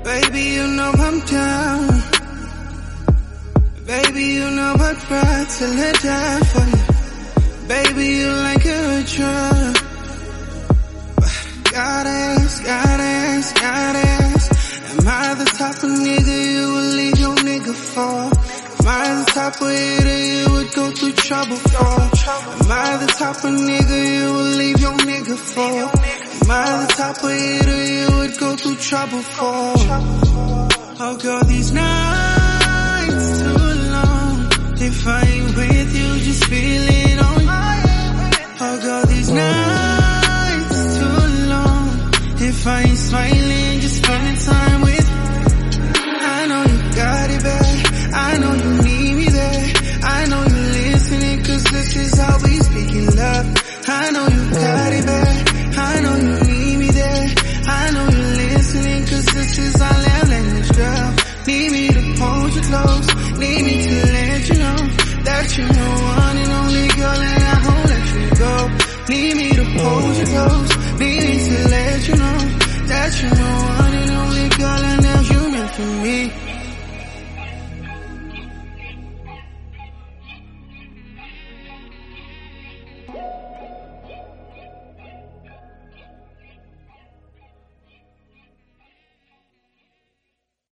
Baby, you know I'm down. Baby, you know I'd ride till I die for you. Baby, you like a drug. Gotta ask, am I the type of nigga you would leave your nigga for? Am I the type of hitter you would go through trouble for? Am I the type of nigga you would leave your nigga for? Am I the type of hitter you would go through trouble for? Oh girl, these nights too long. If I ain't with you, just feel it on you. Oh girl, these nights too long. If I ain't smiling, just spending time with you. I know you got it bad, I know you need me there. I know you listening, cause this is how we speak in love. I know you got it bad, I know you need me there. I know you listening, cause this is our love language, girl. Need me to hold you close, need me to let you know that you're the one and only girl and I won't let you go. Need me to hold you close, need me to let you know that you're the one and only girl and now you're meant for me.